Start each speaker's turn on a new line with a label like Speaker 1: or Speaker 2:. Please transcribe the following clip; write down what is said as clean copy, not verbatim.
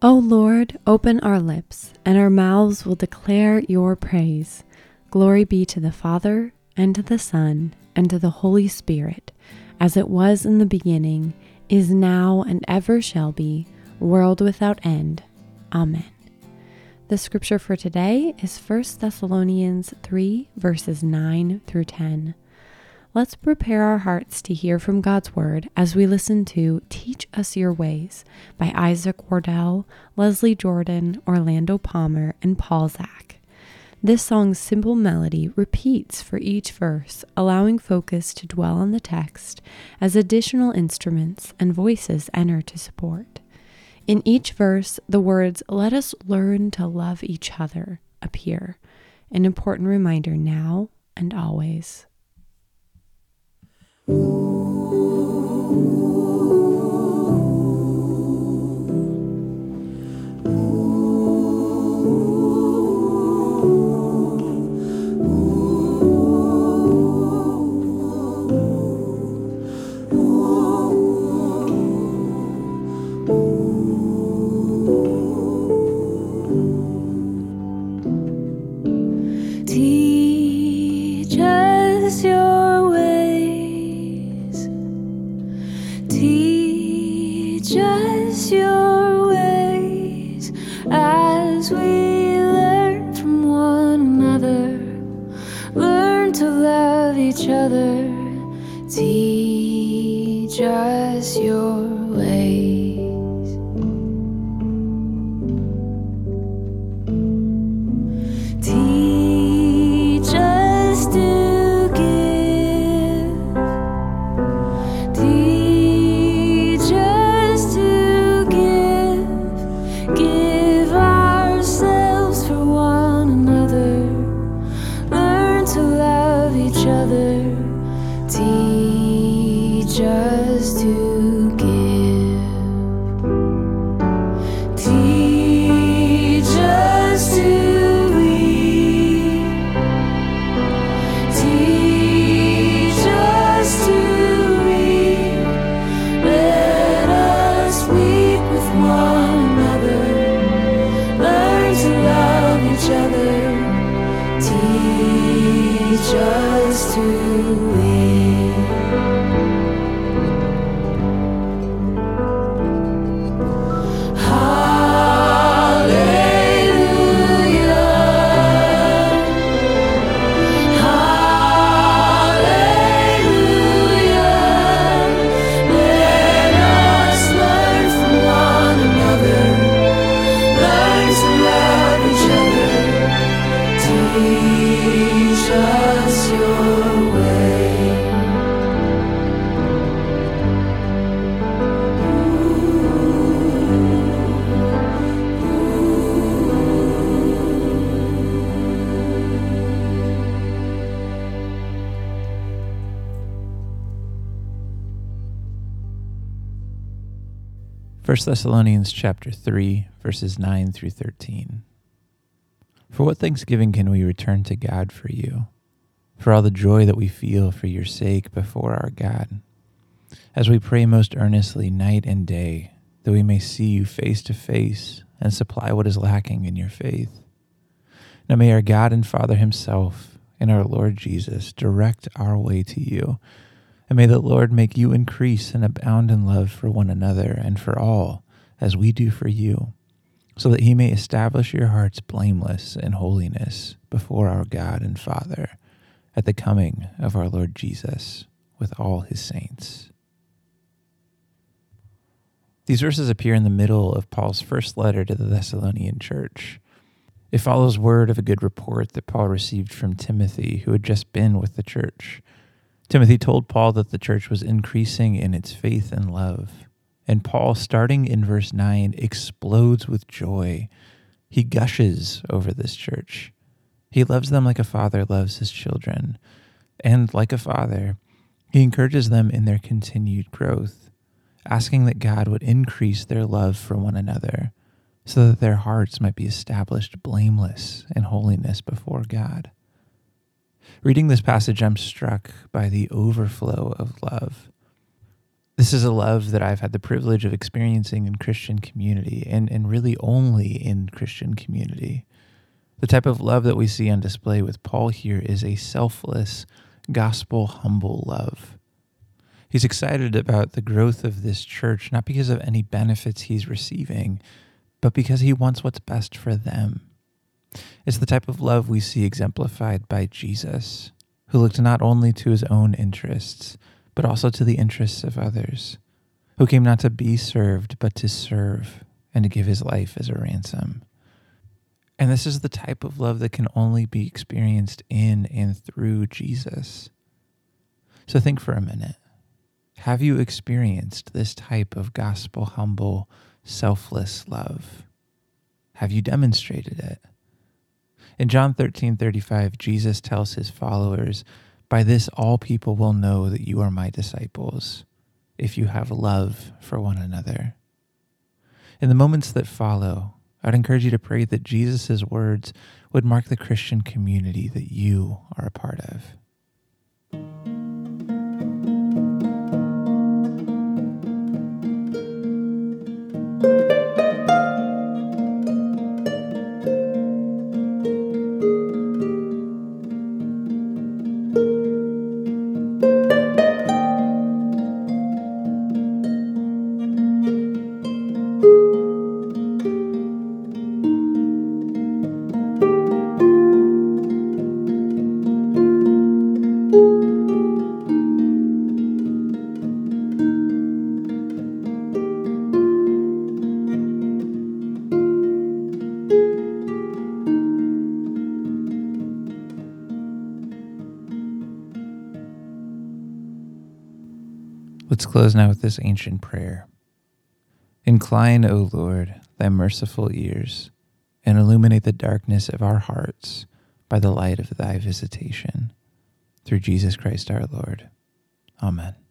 Speaker 1: O Lord, open our lips, and our mouths will declare your praise. Glory be to the Father, and to the Son, and to the Holy Spirit, as it was in the beginning, is now, and ever shall be, world without end. Amen. The scripture for today is 1 Thessalonians 3, verses 9 through 10. Let's prepare our hearts to hear from God's Word as we listen to Teach Us Your Ways by Isaac Wardell, Leslie Jordan, Orlando Palmer, and Paul Zach. This song's simple melody repeats for each verse, allowing focus to dwell on the text as additional instruments and voices enter to support. In each verse, the words, "Let us learn to love each other," appear, an important reminder now and always.
Speaker 2: Teach us your ways. Teach us your ways as we learn from one another. Learn to love each other. Teach us your ways. Teach us to give. Teach us to give. Give ourselves for one another. Learn to love each other. Teach us to give. Teach us to just to live. Hallelujah, hallelujah. Let us learn from one another. Learn to love each other. Teach us your way.
Speaker 3: First Thessalonians chapter 3, verses 9 through 13. For what thanksgiving can we return to God for you, for all the joy that we feel for your sake before our God, as we pray most earnestly night and day, that we may see you face to face and supply what is lacking in your faith. Now may our God and Father himself and our Lord Jesus direct our way to you, and may the Lord make you increase and abound in love for one another and for all, as we do for you, so that he may establish your hearts blameless in holiness before our God and Father at the coming of our Lord Jesus with all his saints. These verses appear in the middle of Paul's first letter to the Thessalonian church. It follows word of a good report that Paul received from Timothy, who had just been with the church. Timothy told Paul that the church was increasing in its faith and love. And Paul, starting in verse 9, explodes with joy. He gushes over this church. He loves them like a father loves his children. And like a father, he encourages them in their continued growth, asking that God would increase their love for one another so that their hearts might be established blameless in holiness before God. Reading this passage, I'm struck by the overflow of love. This is a love that I've had the privilege of experiencing in Christian community, and really only in Christian community. The type of love that we see on display with Paul here is a selfless, gospel, humble love. He's excited about the growth of this church, not because of any benefits he's receiving, but because he wants what's best for them. It's the type of love we see exemplified by Jesus, who looked not only to his own interests, but also to the interests of others, who came not to be served, but to serve and to give his life as a ransom. And this is the type of love that can only be experienced in and through Jesus. So think for a minute. Have you experienced this type of gospel, humble, selfless love? Have you demonstrated it? In John 13:35, Jesus tells his followers, "By this all people will know that you are my disciples, if you have love for one another." In the moments that follow, I'd encourage you to pray that Jesus' words would mark the Christian community that you are a part of. Let's close now with this ancient prayer. Incline, O Lord, thy merciful ears, and illuminate the darkness of our hearts by the light of thy visitation. Through Jesus Christ our Lord. Amen.